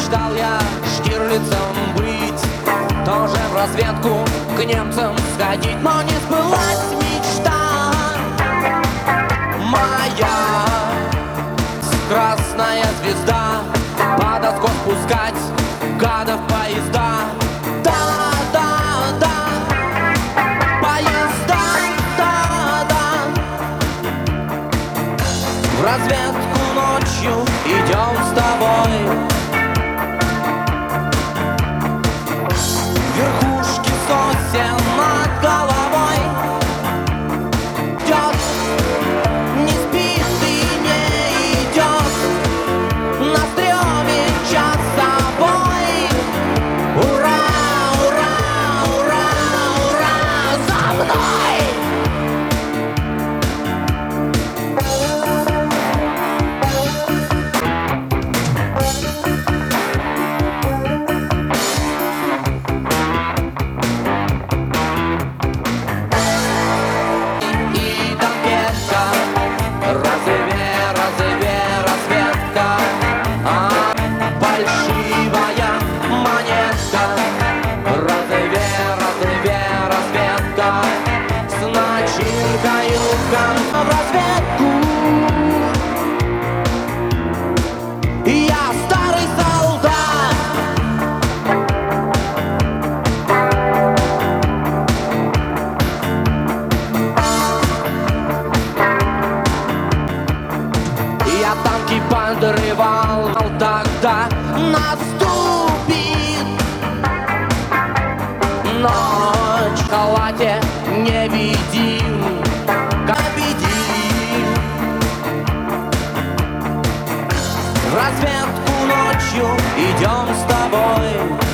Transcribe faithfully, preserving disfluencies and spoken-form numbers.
Мечтал я Штирлицем быть, тоже в разведку к немцам сходить, но не сбылась мечта моя. Красная звезда, под откос пускать гадов поезда. Да, да, да, поезда, да, да. В разведку ночью идем с тобой. Верхушки сосен над головой. Идет, не спит и не идет, на стреме час собой. Ура, ура, ура, ура, за мной! В разведку. Я старый солдат. Я танки подрывал, тогда наступит ночь. В халате невидим, победим. В разведку ночью идем с тобой.